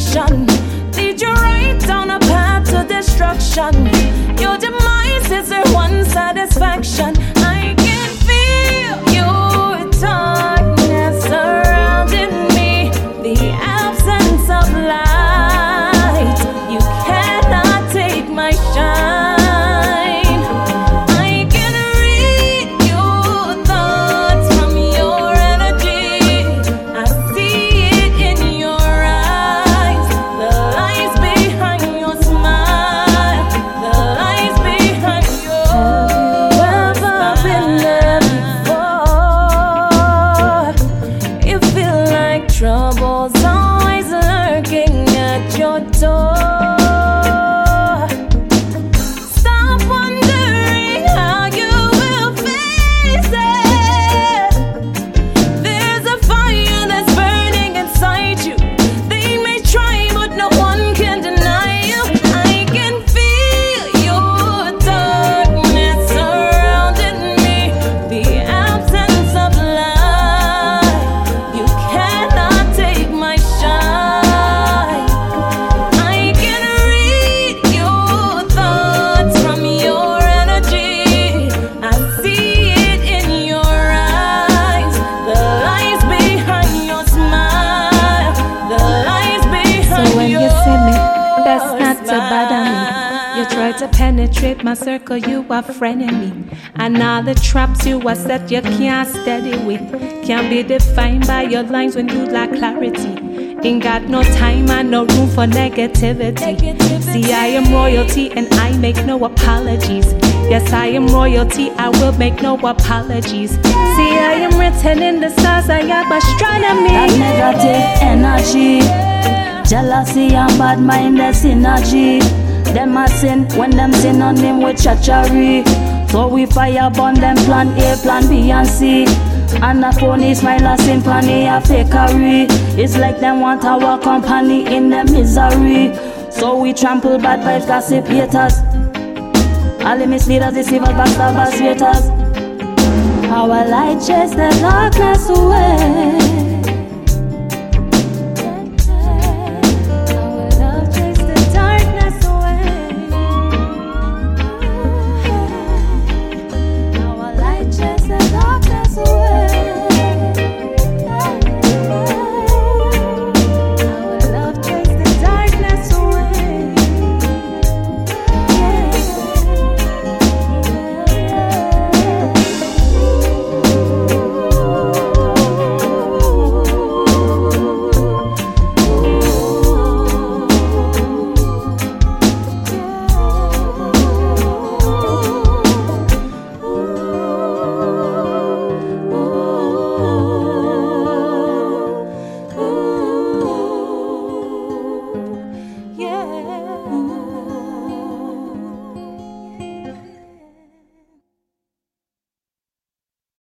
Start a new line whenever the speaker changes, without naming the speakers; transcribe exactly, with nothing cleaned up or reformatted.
destruction. Lead you right down a path to destruction. Your demise is their one satisfaction. I can feel your darkness surrounding me, the absence of light. You cannot take my shine. Trouble's always lurking at your door. Stop wondering how you will face it. There's a fire that's burning inside you. They may try, but no one can deny you. I can feel your darkness surrounding me, the absence of light. You cannot take my shine. I can read your thoughts from your energy. I see it in your eyes. The lies behind your smile. The lies behind
So when
your
you see me, best not to bother me. You try to penetrate my circle, you are frenemy. And all the traps you are set, you can't steady with. Can't be defined by your lines when you lack clarity. Ain't got no time and no room for negativity. See, I am royalty and I make no apologies. Yes, I am royalty, I will make no apologies. See, I am written in the stars, I am astronomy.
That negative energy, jealousy and bad minded synergy. Them a sin when them sin on him with treachery. So we fire burn them plan A, plan B and C. And a phony smile a symphony, a fakery. It's like them want our company in the misery. So we trample bad vibes, gossip haters. All the misleaders, deceivers, backstabbers, traitors. Our light chase the darkness away.